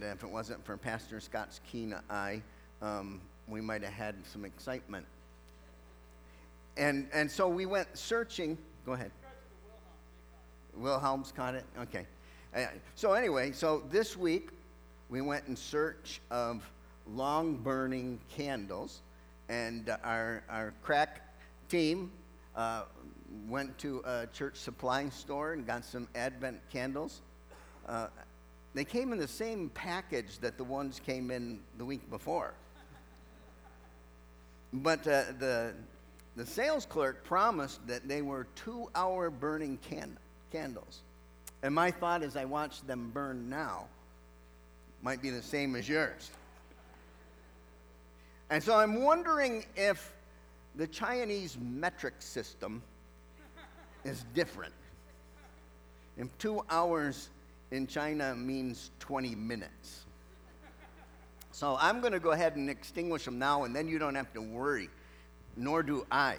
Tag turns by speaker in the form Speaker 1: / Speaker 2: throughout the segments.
Speaker 1: if it wasn't for Pastor Scott's keen eye, we might have had some excitement. And so we went searching. Go ahead. Wilhelm's caught it? Okay. So anyway, so this week we went in search of long-burning candles, and our crack team went to a church supply store and got some Advent candles. They came in the same package that the ones came in the week before. But the sales clerk promised that they were 2-hour burning candles. And my thought as I watched them burn now might be the same as yours. And so I'm wondering if the Chinese metric system is different. If 2 hours in China means 20 minutes. So I'm going to go ahead and extinguish them now, and then you don't have to worry, nor do I.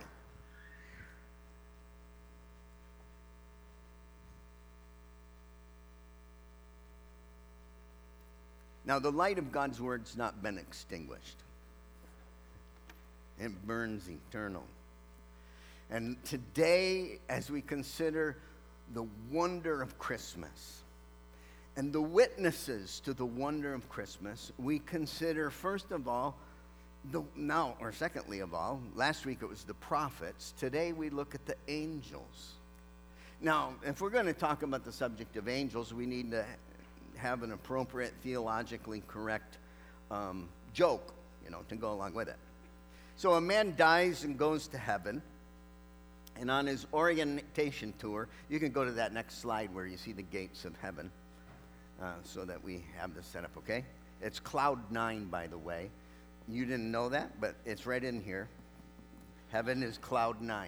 Speaker 1: Now, the light of God's word's not been extinguished. It burns eternal. And today, as we consider the wonder of Christmas and the witnesses to the wonder of Christmas, we consider, first of all, secondly of all, last week it was the prophets. Today we look at the angels. Now, if we're going to talk about the subject of angels, we need to have an appropriate, theologically correct joke, to go along with it. So a man dies and goes to heaven, and on his orientation tour, you can go to that next slide where you see the gates of heaven, so that we have this set up, okay? It's cloud 9, by the way. You didn't know that, but it's right in here. Heaven is cloud 9.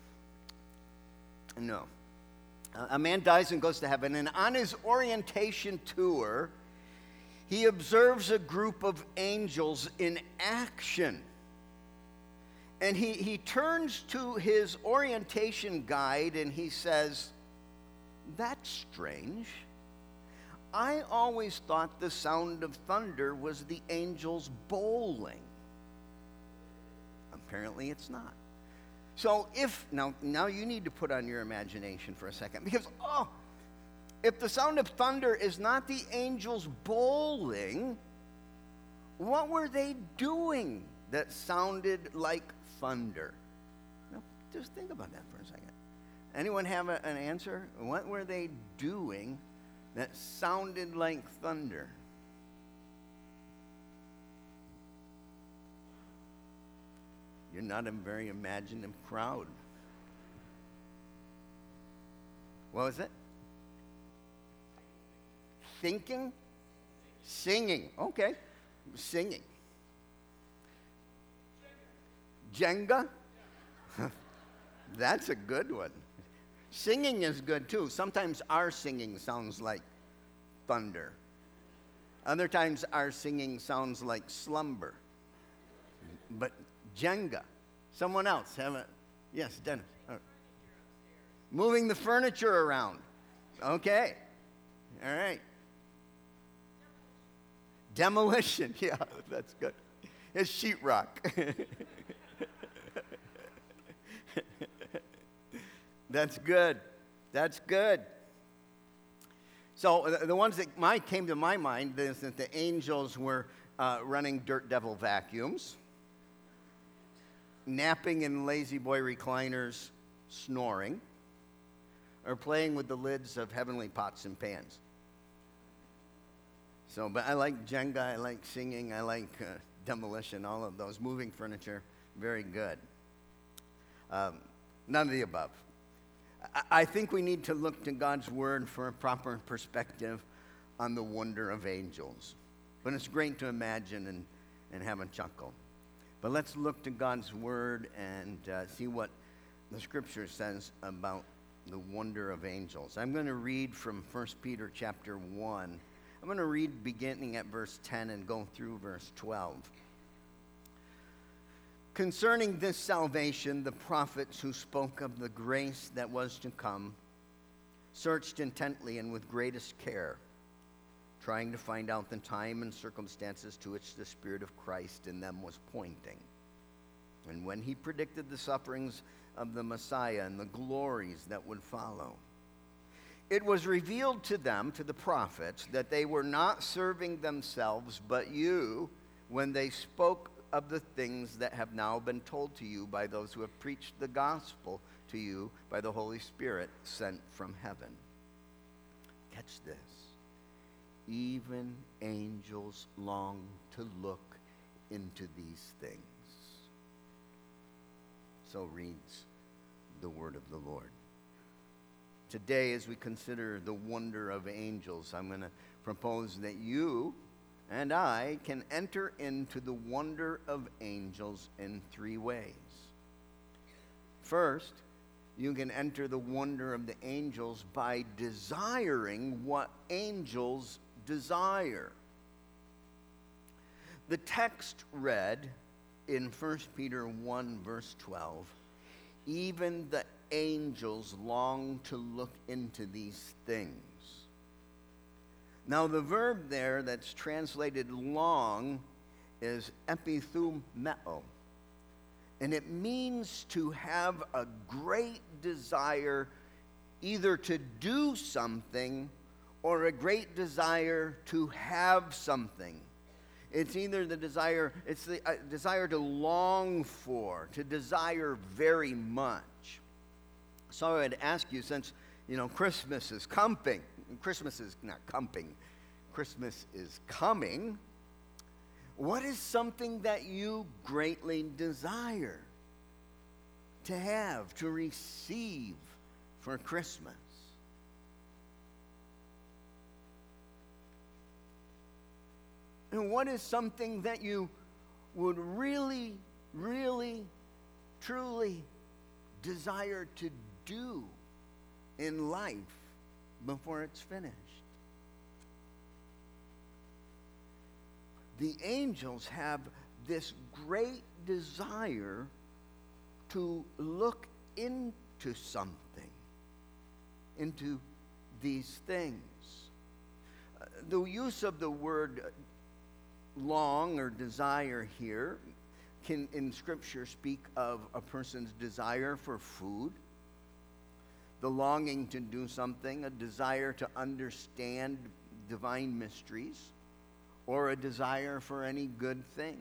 Speaker 1: No. A man dies and goes to heaven, and on his orientation tour, he observes a group of angels in action. And he turns to his orientation guide and he says, "That's strange. I always thought the sound of thunder was the angels bowling. Apparently it's not." So now you need to put on your imagination for a second, because if the sound of thunder is not the angels bowling, what were they doing that sounded like thunder? Now, just think about that for a second. Anyone have an answer? What were they doing that sounded like thunder? You're not a very imaginative crowd. What was it? Thinking? Singing. Okay. Singing. Jenga? That's a good one. Singing is good too. Sometimes our singing sounds like thunder. Other times our singing sounds like slumber. But Jenga. Someone else have a... Yes, Dennis. Moving the furniture around. Okay. All right. Demolition. Yeah, that's good. It's sheetrock. That's good. That's good. So the ones that came to my mind is that the angels were running dirt devil vacuums, napping in lazy boy recliners, snoring, or playing with the lids of heavenly pots and pans. So, but I like Jenga, I like singing, I like demolition, all of those. Moving furniture, very good. None of the above. I think we need to look to God's word for a proper perspective on the wonder of angels. But it's great to imagine and have a chuckle. But let's look to God's word and see what the scripture says about the wonder of angels. I'm going to read from 1 Peter chapter 1. I'm going to read beginning at verse 10 and go through verse 12. Concerning this salvation, the prophets who spoke of the grace that was to come searched intently and with greatest care, trying to find out the time and circumstances to which the Spirit of Christ in them was pointing. And when he predicted the sufferings of the Messiah and the glories that would follow, it was revealed to them, to the prophets, that they were not serving themselves but you when they spoke of the things that have now been told to you by those who have preached the gospel to you by the Holy Spirit sent from heaven. Catch this. Even angels long to look into these things. So reads the word of the Lord. Today, as we consider the wonder of angels, I'm going to propose that you and I can enter into the wonder of angels in three ways. First, you can enter the wonder of the angels by desiring what angels desire. The text read in 1 Peter 1, verse 12, even the angels long to look into these things. Now, the verb there that's translated long is epithumeo, and it means to have a great desire either to do something or a great desire to have something. It's either the desire, it's the desire to long for, to desire very much. So I'd ask you, since, Christmas is coming, Christmas is coming, what is something that you greatly desire to have, to receive for Christmas? And what is something that you would really, really, truly desire to do in life before it's finished? The angels have this great desire to look into something, into these things. The use of the word long or desire here can in Scripture speak of a person's desire for food, the longing to do something, a desire to understand divine mysteries, or a desire for any good thing.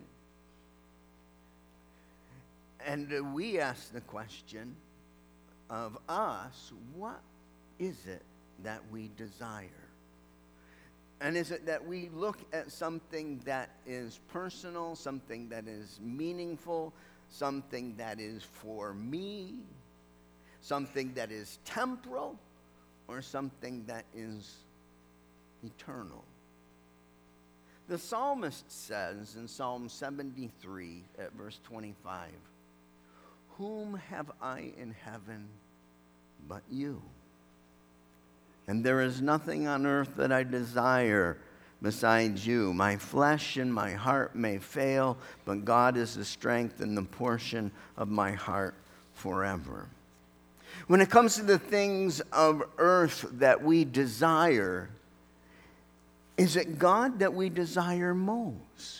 Speaker 1: And we ask the question of us, what is it that we desire? And is it that we look at something that is personal, something that is meaningful, something that is for me, something that is temporal, or something that is eternal? The psalmist says in Psalm 73 at verse 25, "Whom have I in heaven but you? And there is nothing on earth that I desire besides you. My flesh and my heart may fail, but God is the strength and the portion of my heart forever." When it comes to the things of earth that we desire, is it God that we desire most?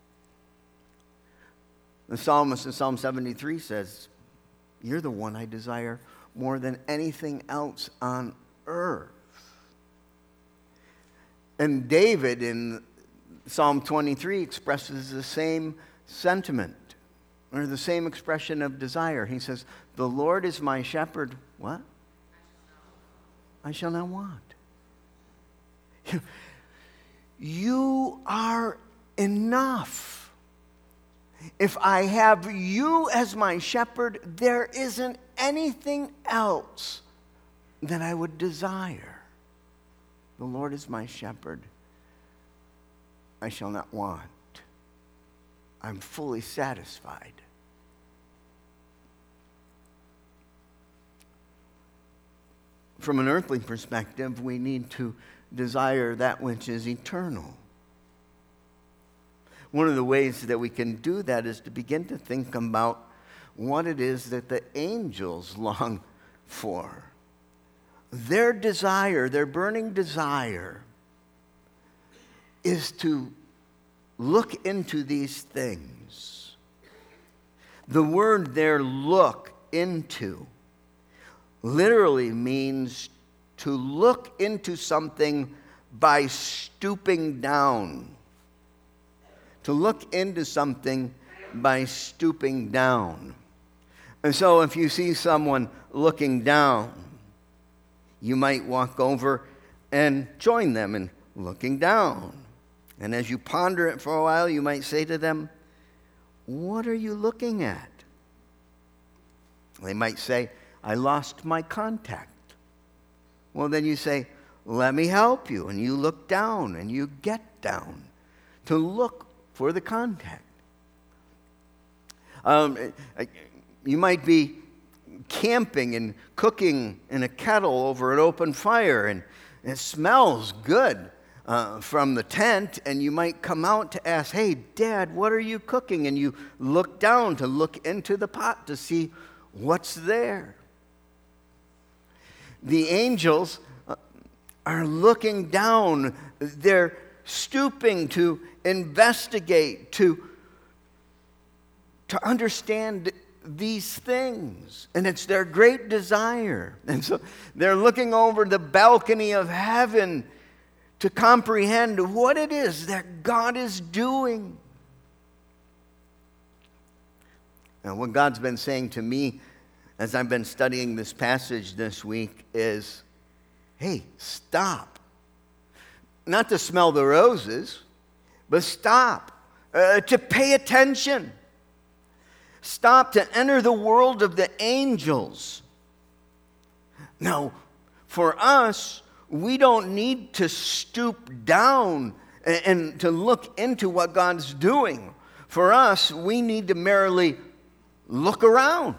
Speaker 1: The psalmist in Psalm 73 says, "You're the one I desire more than anything else on earth." And David in Psalm 23 expresses the same sentiment, or the same expression of desire. He says, "The Lord is my shepherd." What? I shall not want. You are enough. If I have you as my shepherd, there isn't anything else that I would desire. The Lord is my shepherd. I shall not want. I'm fully satisfied. From an earthly perspective, we need to desire that which is eternal. One of the ways that we can do that is to begin to think about what it is that the angels long for. Their desire, their burning desire, is to look into these things. The word there, look into, literally means to look into something by stooping down. To look into something by stooping down. And so if you see someone looking down, you might walk over and join them in looking down. And as you ponder it for a while, you might say to them, "What are you looking at?" They might say, "I lost my contact." Well, then you say, "Let me help you." And you look down and you get down to look for the contact. You might be camping and cooking in a kettle over an open fire, and it smells good from the tent, and you might come out to ask, "Hey, Dad, what are you cooking?" And you look down to look into the pot to see what's there. The angels are looking down. They're stooping to investigate, to understand these things. And it's their great desire. And so they're looking over the balcony of heaven to comprehend what it is that God is doing. And what God's been saying to me as I've been studying this passage this week is, hey, stop. Not to smell the roses, but stop. To pay attention. Stop to enter the world of the angels. Now, for us, we don't need to stoop down and to look into what God's doing. For us, we need to merely look around.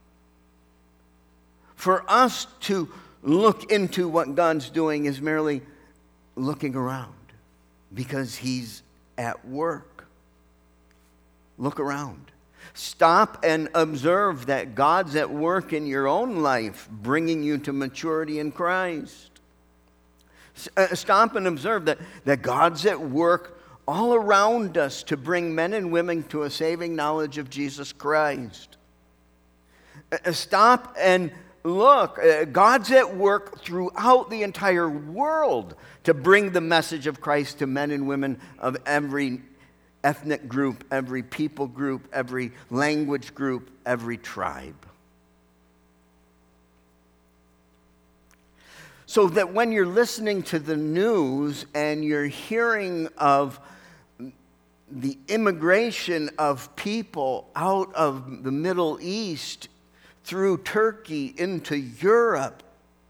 Speaker 1: For us to look into what God's doing is merely looking around because He's at work. Look around. Stop and observe that God's at work in your own life, bringing you to maturity in Christ. Stop and observe that God's at work all around us to bring men and women to a saving knowledge of Jesus Christ. Stop and look. God's at work throughout the entire world to bring the message of Christ to men and women of every ethnic group, every people group, every language group, every tribe. So that when you're listening to the news and you're hearing of the immigration of people out of the Middle East through Turkey into Europe,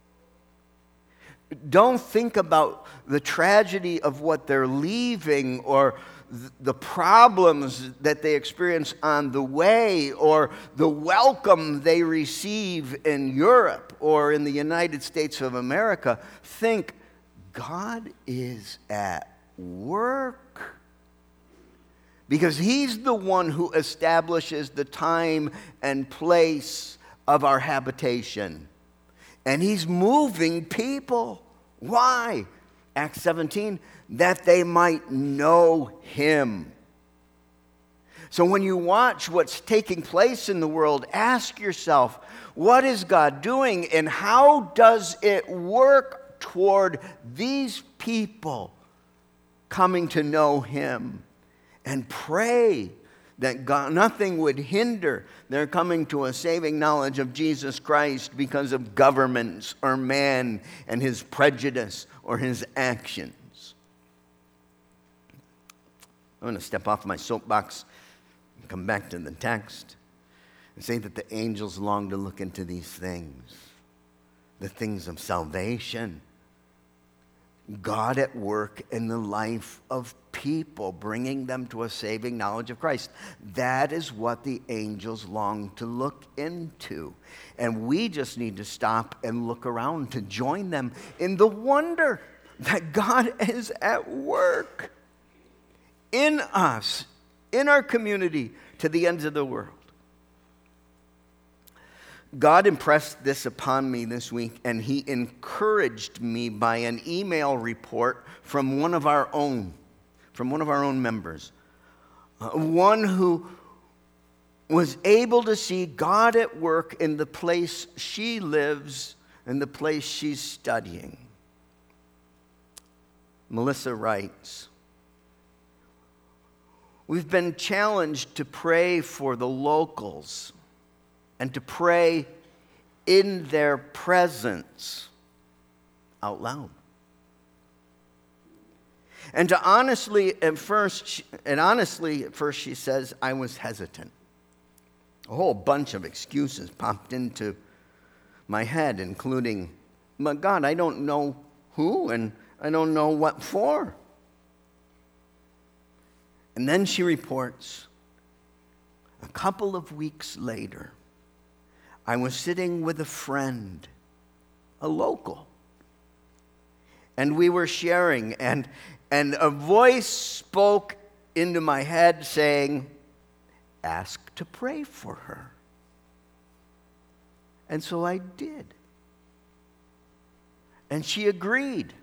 Speaker 1: don't think about the tragedy of what they're leaving or the problems that they experience on the way or the welcome they receive in Europe or in the United States of America. Think, God is at work. Because He's the one who establishes the time and place of our habitation. And He's moving people. Why? Acts 17, that they might know Him. So when you watch what's taking place in the world, ask yourself, what is God doing and how does it work toward these people coming to know Him? And pray that God, nothing would hinder their coming to a saving knowledge of Jesus Christ because of governments or man and his prejudice or his actions. I'm going to step off my soapbox and come back to the text and say that the angels long to look into these things, the things of salvation, God at work in the life of people, bringing them to a saving knowledge of Christ. That is what the angels long to look into. And we just need to stop and look around to join them in the wonder that God is at work in us, in our community, to the ends of the world. God impressed this upon me this week, and He encouraged me by an email report from one of our own. from one of our own members, one who was able to see God at work in the place she lives and the place she's studying. Melissa writes, "We've been challenged to pray for the locals and to pray in their presence out loud. And honestly, at first, she says, I was hesitant. A whole bunch of excuses popped into my head, including, but God, I don't know who and I don't know what for. And then she reports, a couple of weeks later, I was sitting with a friend, a local, and we were sharing, and a voice spoke into my head saying, ask to pray for her. And so I did. And she agreed.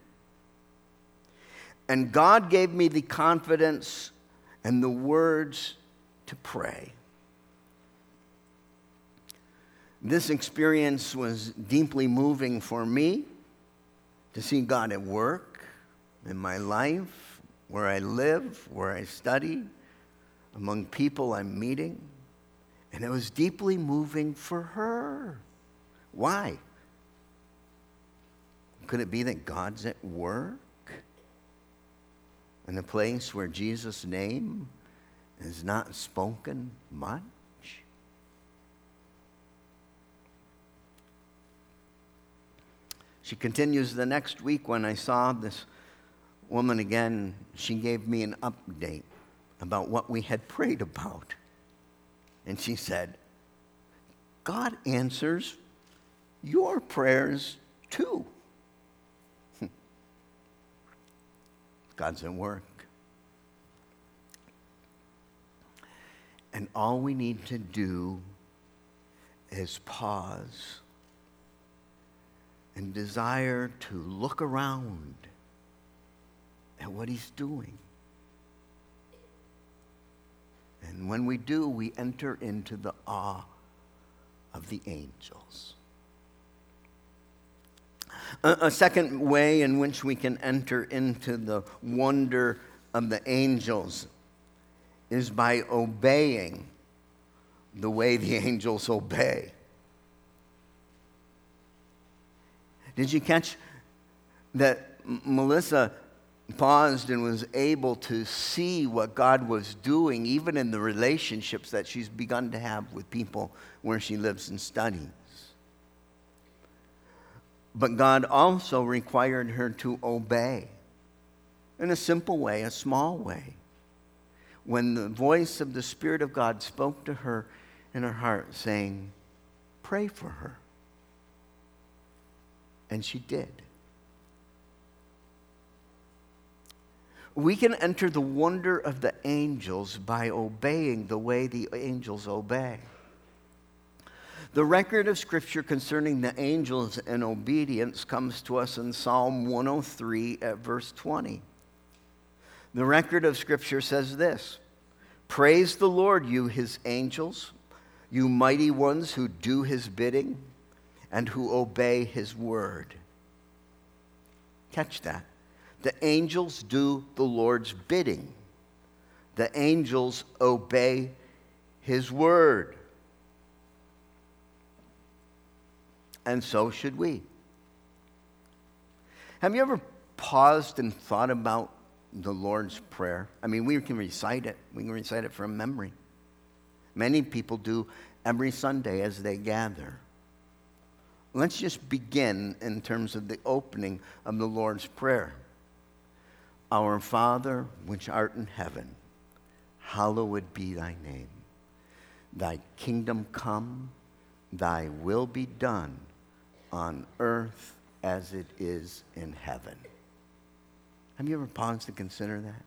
Speaker 1: And God gave me the confidence and the words to pray. This experience was deeply moving for me to see God at work in my life, where I live, where I study, among people I'm meeting. And it was deeply moving for her. Why? Could it be that God's at work in a place where Jesus' name is not spoken much? She continues, the next week when I saw this woman again, she gave me an update about what we had prayed about. And she said, God answers your prayers too. God's at work. And all we need to do is pause and desire to look around at what he's doing. And when we do, we enter into the awe of the angels. A second way in which we can enter into the wonder of the angels is by obeying the way the angels obey. Did you catch that Melissa paused and was able to see what God was doing, even in the relationships that she's begun to have with people where she lives and studies? But God also required her to obey in a simple way, a small way. When the voice of the Spirit of God spoke to her in her heart, saying, pray for her. And she did. We can enter the wonder of the angels by obeying the way the angels obey. The record of Scripture concerning the angels and obedience comes to us in Psalm 103 at verse 20. The record of Scripture says this, praise the Lord, you his angels, you mighty ones who do his bidding and who obey his word. Catch that. The angels do the Lord's bidding. The angels obey his word. And so should we. Have you ever paused and thought about the Lord's Prayer? I mean, we can recite it. We can recite it from memory. Many people do every Sunday as they gather. Let's just begin in terms of the opening of the Lord's Prayer. Our Father, which art in heaven, hallowed be thy name. Thy kingdom come, thy will be done on earth as it is in heaven. Have you ever paused to consider that?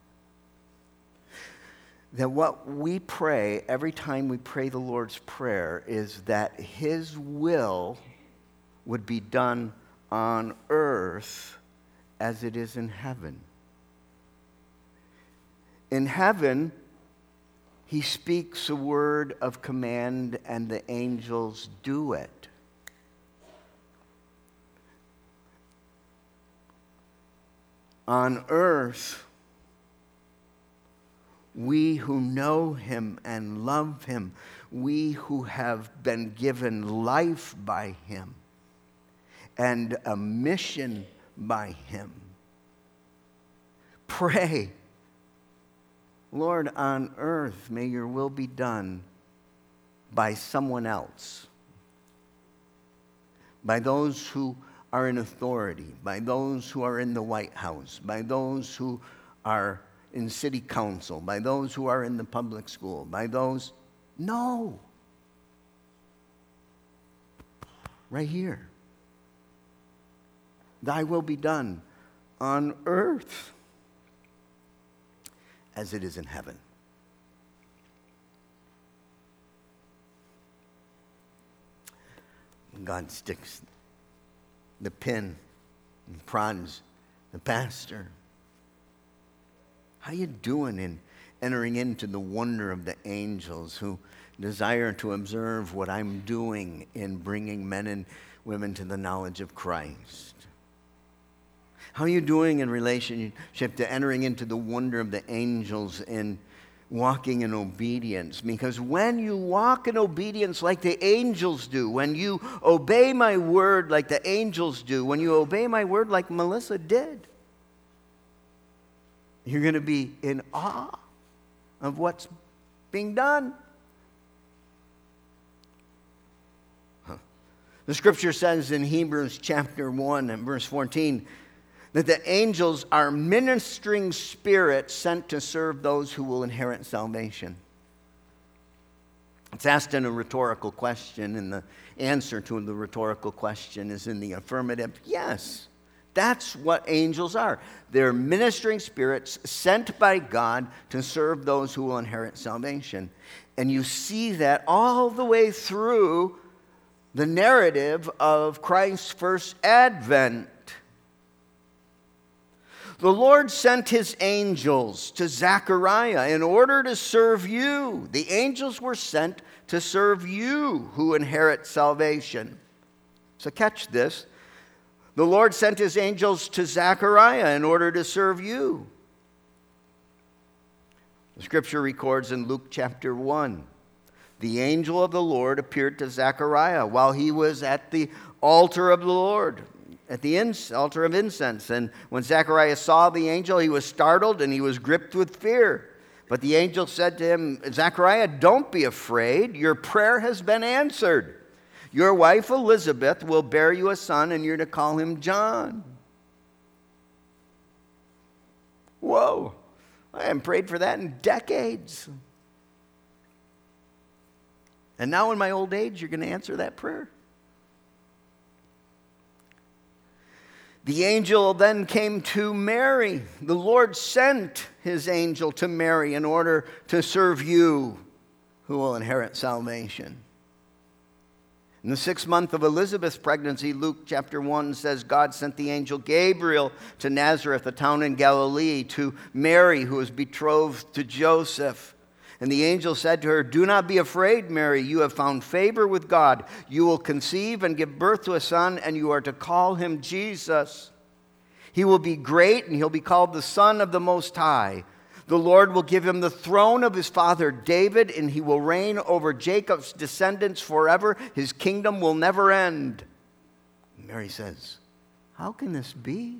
Speaker 1: That what we pray every time we pray the Lord's Prayer is that his will would be done on earth as it is in heaven. In heaven, he speaks a word of command and the angels do it. On earth, we who know him and love him, we who have been given life by him and a mission by him, pray, Lord, on earth, may your will be done by someone else, by those who are in authority, by those who are in the White House, by those who are in city council, by those who are in the public school, by those. No. Right here. Thy will be done on earth as it is in heaven. God sticks the pin and prods the pastor. How you doing in entering into the wonder of the angels who desire to observe what I'm doing in bringing men and women to the knowledge of Christ? How are you doing in relationship to entering into the wonder of the angels in walking in obedience? Because when you walk in obedience like the angels do, when you obey my word like the angels do, when you obey my word like Melissa did, you're going to be in awe of what's being done. The scripture says in Hebrews chapter 1 and verse 14 that the angels are ministering spirits sent to serve those who will inherit salvation. It's asked in a rhetorical question, and the answer to the rhetorical question is in the affirmative. Yes, that's what angels are. They're ministering spirits sent by God to serve those who will inherit salvation. And you see that all the way through the narrative of Christ's first advent. The Lord sent his angels to Zechariah in order to serve you. The angels were sent to serve you who inherit salvation. So catch this. The Lord sent his angels to Zechariah in order to serve you. The scripture records in Luke chapter 1, the angel of the Lord appeared to Zechariah while he was at the altar of the Lord, at the altar of incense. And when Zechariah saw the angel, he was startled and he was gripped with fear. But the angel said to him, Zechariah, don't be afraid. Your prayer has been answered. Your wife Elizabeth will bear you a son, and you're to call him John. Whoa, I haven't prayed for that in decades. And now in my old age, you're going to answer that prayer. The angel then came to Mary. The Lord sent his angel to Mary in order to serve you who will inherit salvation. In the 6th month of Elizabeth's pregnancy, Luke chapter 1 says God sent the angel Gabriel to Nazareth, a town in Galilee, to Mary, who was betrothed to Joseph. And the angel said to her, do not be afraid, Mary. You have found favor with God. You will conceive and give birth to a son, and you are to call him Jesus. He will be great, and he'll be called the Son of the Most High. The Lord will give him the throne of his father David, and he will reign over Jacob's descendants forever. His kingdom will never end. Mary says, how can this be?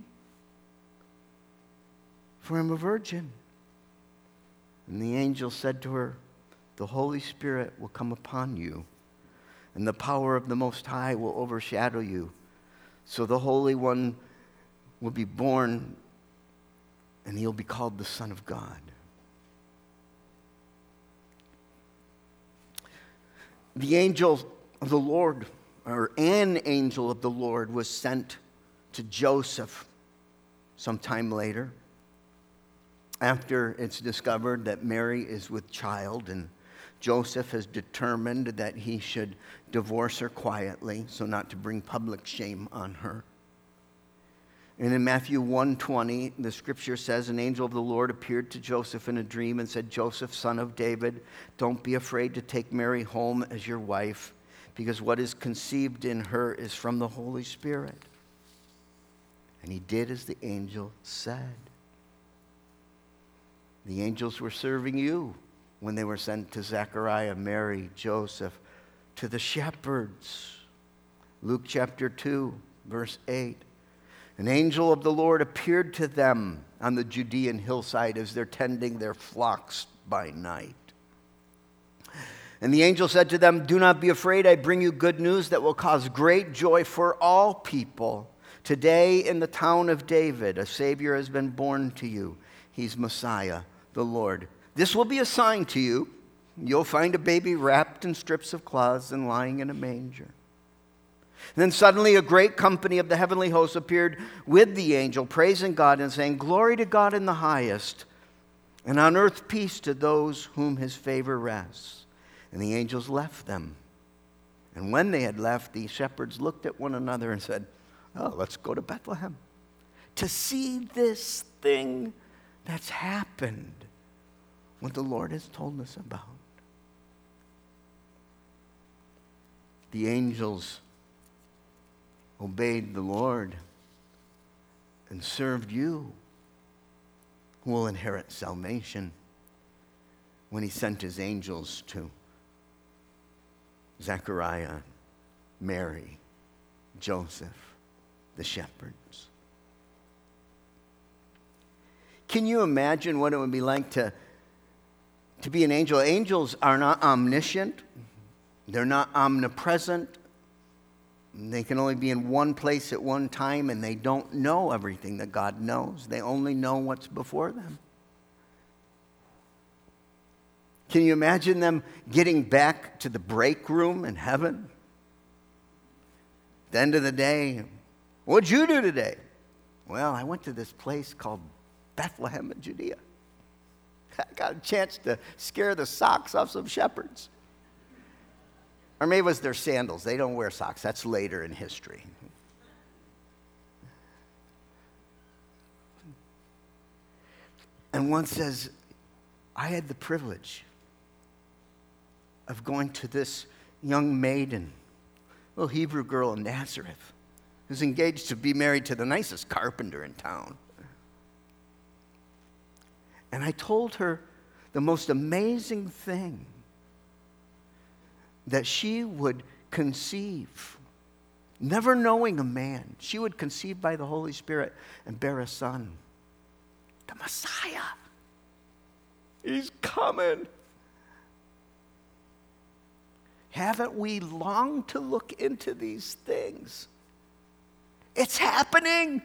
Speaker 1: For I'm a virgin. And the angel said to her, the Holy Spirit will come upon you, and the power of the Most High will overshadow you. So the Holy One will be born, and he'll be called the Son of God. The angel of the Lord, or an angel of the Lord, was sent to Joseph sometime later, after it's discovered that Mary is with child, and Joseph has determined that he should divorce her quietly so not to bring public shame on her. And in Matthew 1:20, the scripture says, an angel of the Lord appeared to Joseph in a dream and said, Joseph, son of David, don't be afraid to take Mary home as your wife, because what is conceived in her is from the Holy Spirit. And he did as the angel said. The angels were serving you when they were sent to Zechariah, Mary, Joseph, to the shepherds. Luke chapter 2, verse 8. An angel of the Lord appeared to them on the Judean hillside as they're tending their flocks by night. And the angel said to them, do not be afraid. I bring you good news that will cause great joy for all people. Today in the town of David, a Savior has been born to you. He's Messiah, the Lord. This will be a sign to you. You'll find a baby wrapped in strips of cloths and lying in a manger. And then suddenly a great company of the heavenly hosts appeared with the angel, praising God and saying, glory to God in the highest, and on earth peace to those whom his favor rests. And the angels left them. And when they had left, the shepherds looked at one another and said, oh, let's go to Bethlehem to see this thing that's happened, what the Lord has told us about. The angels obeyed the Lord and served you, who will inherit salvation, when he sent his angels to Zechariah, Mary, Joseph, the shepherds. Can you imagine what it would be like to be an angel? Angels are not omniscient. They're not omnipresent. They can only be in one place at one time, and they don't know everything that God knows. They only know what's before them. Can you imagine them getting back to the break room in heaven? At the end of the day, what'd you do today? Well, I went to this place called Bethlehem in Judea. I got a chance to scare the socks off some shepherds. Or maybe it was their sandals. They don't wear socks. That's later in history. And one says, I had the privilege of going to this young maiden, little Hebrew girl in Nazareth, who's engaged to be married to the nicest carpenter in town. And I told her the most amazing thing, that she would conceive, never knowing a man. She would conceive by the Holy Spirit and bear a son, the Messiah. He's coming. Haven't we longed to look into these things? It's happening.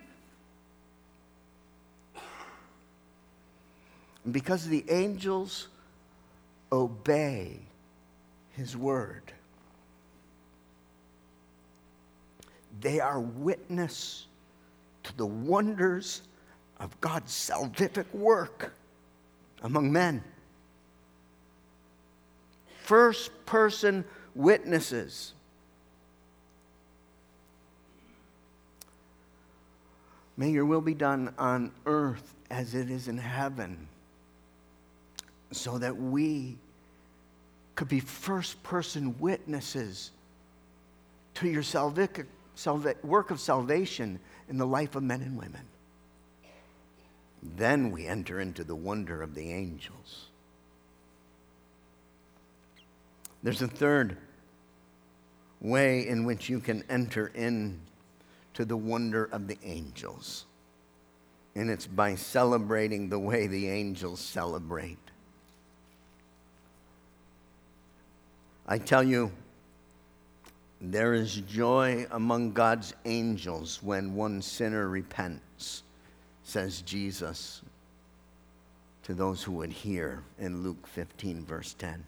Speaker 1: And because the angels obey his word, they are witness to the wonders of God's salvific work among men. First-person witnesses. May your will be done on earth as it is in heaven, so that we could be first-person witnesses to your work of salvation in the life of men and women. Then we enter into the wonder of the angels. There's a third way in which you can enter into the wonder of the angels, and it's by celebrating the way the angels celebrate. I tell you, there is joy among God's angels when one sinner repents, says Jesus to those who would hear in Luke 15, verse 10.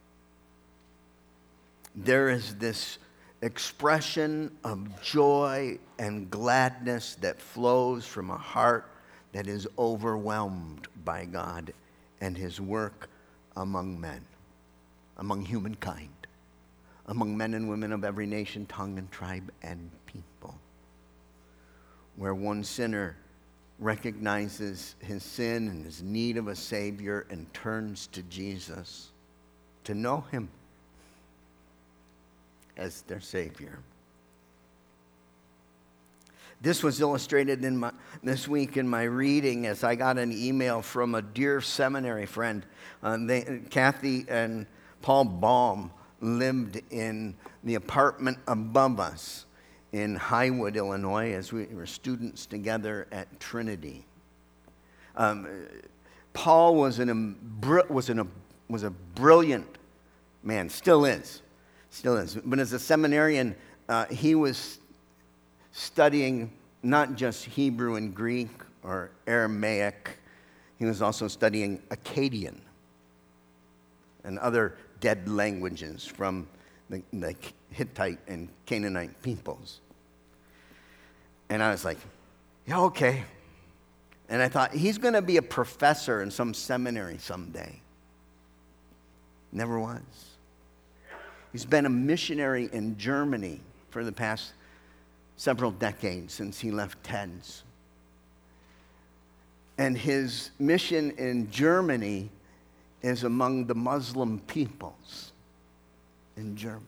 Speaker 1: There is this expression of joy and gladness that flows from a heart that is overwhelmed by God and his work among men, among humankind, among men and women of every nation, tongue, and tribe, and people. where one sinner recognizes his sin and his need of a Savior and turns to Jesus to know him as their Savior. This was illustrated this week in my reading as I got an email from a dear seminary friend. Kathy and Paul Baum lived in the apartment above us in Highwood, Illinois, as we were students together at Trinity. Paul was a brilliant man, still is. But as a seminarian, he was studying not just Hebrew and Greek or Aramaic, he was also studying Akkadian and other dead languages from the Hittite and Canaanite peoples. And I was like, yeah, okay. And I thought, he's going to be a professor in some seminary someday. Never was. He's been a missionary in Germany for the past several decades since he left TEDS. And his mission in Germany is among the Muslim peoples in Germany.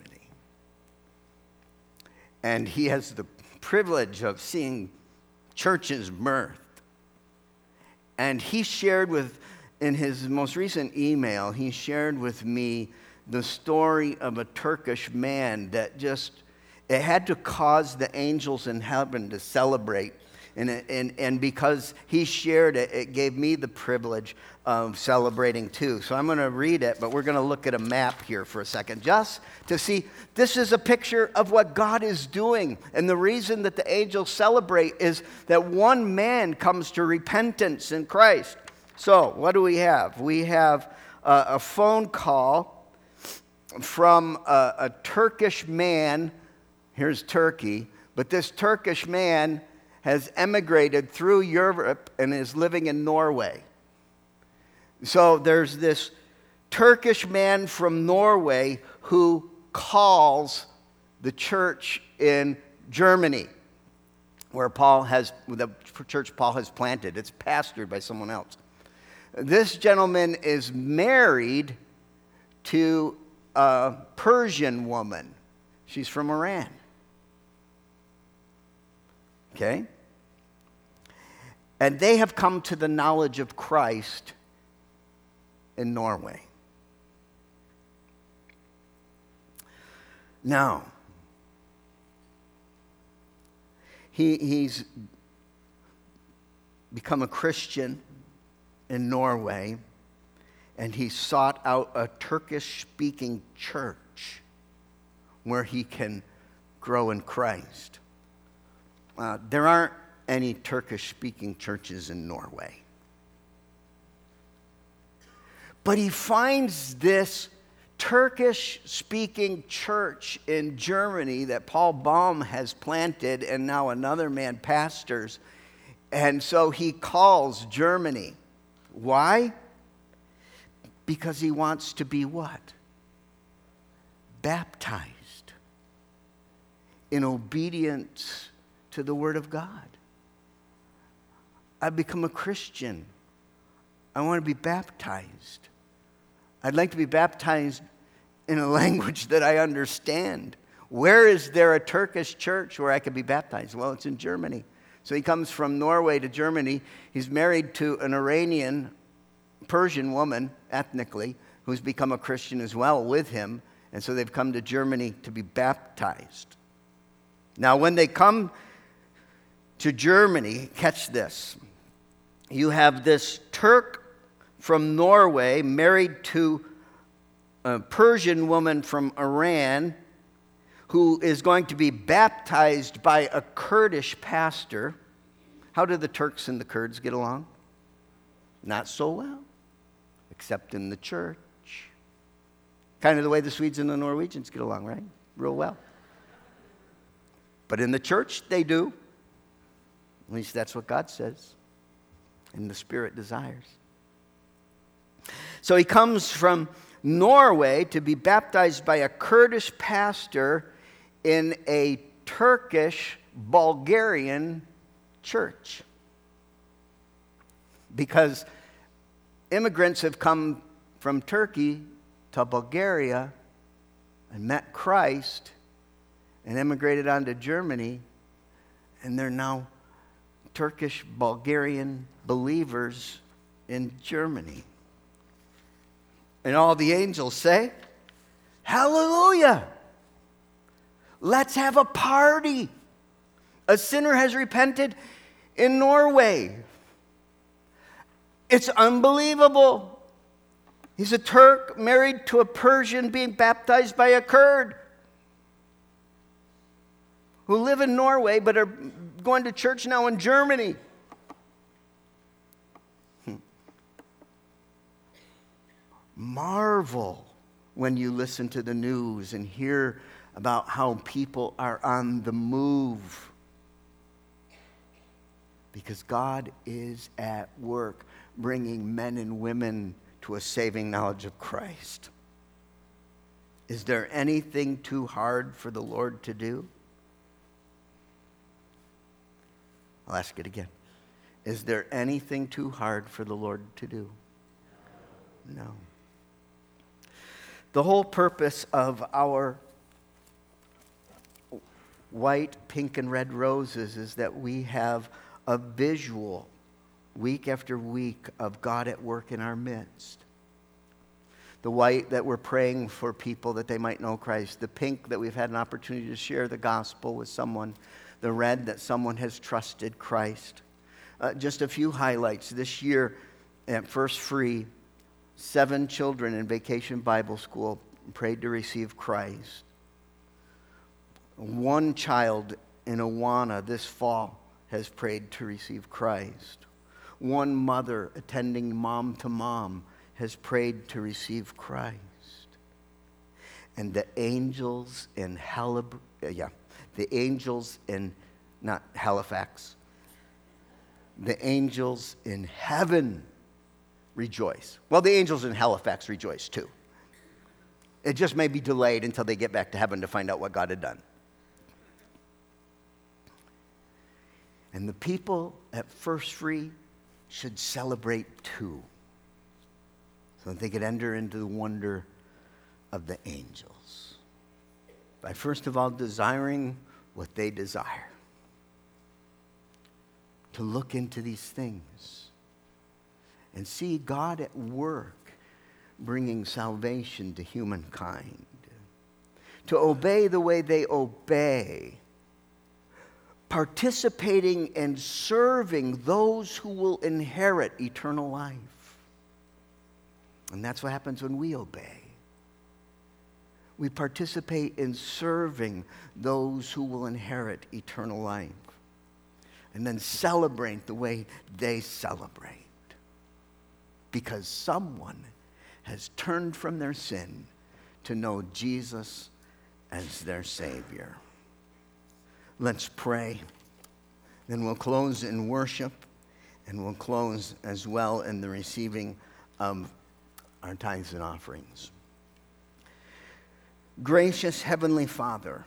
Speaker 1: And he has the privilege of seeing churches birthed. And he shared in his most recent email, he shared with me the story of a Turkish man that it had to cause the angels in heaven to celebrate. And because he shared it, it gave me the privilege of celebrating too. So I'm going to read it, but we're going to look at a map here for a second, just to see this is a picture of what God is doing. And the reason that the angels celebrate is that one man comes to repentance in Christ. So what do we have? We have a phone call from a Turkish man. Here's Turkey, but this Turkish man has emigrated through Europe and is living in Norway. So there's this Turkish man from Norway who calls the church in Germany, the church Paul has planted. It's pastored by someone else. This gentleman is married to a Persian woman. She's from Iran. Okay? And they have come to the knowledge of Christ in Norway. Now, he's become a Christian in Norway, and he sought out a Turkish-speaking church where he can grow in Christ. There aren't any Turkish-speaking churches in Norway. But he finds this Turkish-speaking church in Germany that Paul Baum has planted, and now another man pastors. And so he calls Germany. Why? Because he wants to be what? Baptized in obedience to the Word of God. I've become a Christian. I want to be baptized. I'd like to be baptized in a language that I understand. Where is there a Turkish church where I could be baptized? Well, it's in Germany. So he comes from Norway to Germany. He's married to an Iranian Persian woman, ethnically, who's become a Christian as well with him. And so they've come to Germany to be baptized. Now, when they come to Germany, catch this. You have this Turk from Norway married to a Persian woman from Iran who is going to be baptized by a Kurdish pastor. How do the Turks and the Kurds get along? Not so well, except in the church. Kind of the way the Swedes and the Norwegians get along, right? Real well. But in the church, they do. At least that's what God says, and the Spirit desires. So he comes from Norway to be baptized by a Kurdish pastor in a Turkish Bulgarian church. Because immigrants have come from Turkey to Bulgaria and met Christ and immigrated onto Germany, and they're now Turkish, Bulgarian believers in Germany. And all the angels say, hallelujah! Let's have a party. A sinner has repented in Norway. It's unbelievable. He's a Turk married to a Persian being baptized by a Kurd who live in Norway but are going to church now in Germany. Marvel when you listen to the news and hear about how people are on the move. Because God is at work bringing men and women to a saving knowledge of Christ. Is there anything too hard for the Lord to do? I'll ask it again. Is there anything too hard for the Lord to do? No. The whole purpose of our white, pink, and red roses is that we have a visual week after week of God at work in our midst. The white, that we're praying for people that they might know Christ. The pink, that we've had an opportunity to share the gospel with someone. The red, that someone has trusted Christ. Just a few highlights. This year at First Free, 7 children in Vacation Bible School prayed to receive Christ. 1 child in Awana this fall has prayed to receive Christ. 1 mother attending Mom to Mom has prayed to receive Christ. And the angels in not Halifax, the angels in heaven rejoice. Well, the angels in Halifax rejoice too. It just may be delayed until they get back to heaven to find out what God had done. And the people at First Free should celebrate too, so that they could enter into the wonder of the angels. By first of all desiring what they desire. To look into these things and see God at work bringing salvation to humankind. To obey the way they obey. Participating and serving those who will inherit eternal life. And that's what happens when we obey. We participate in serving those who will inherit eternal life. And then celebrate the way they celebrate. Because someone has turned from their sin to know Jesus as their Savior. Let's pray. Then we'll close in worship, and we'll close as well in the receiving of our tithes and offerings. Gracious Heavenly Father,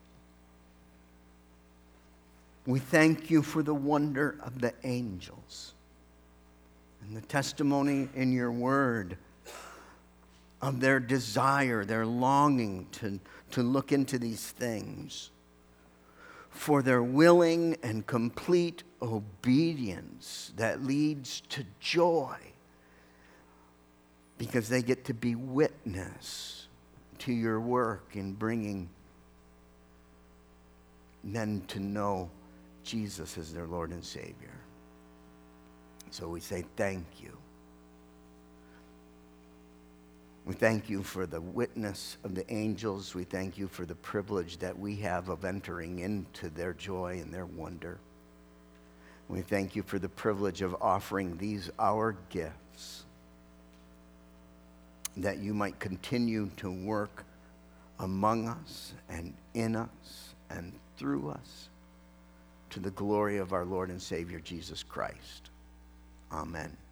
Speaker 1: we thank you for the wonder of the angels and the testimony in your word of their desire, their longing to look into these things, for their willing and complete obedience that leads to joy because they get to be witness to your work in bringing men to know Jesus as their Lord and Savior. So we say thank you. We thank you for the witness of the angels. We thank you for the privilege that we have of entering into their joy and their wonder. We thank you for the privilege of offering these our gifts, that you might continue to work among us and in us and through us to the glory of our Lord and Savior Jesus Christ. Amen.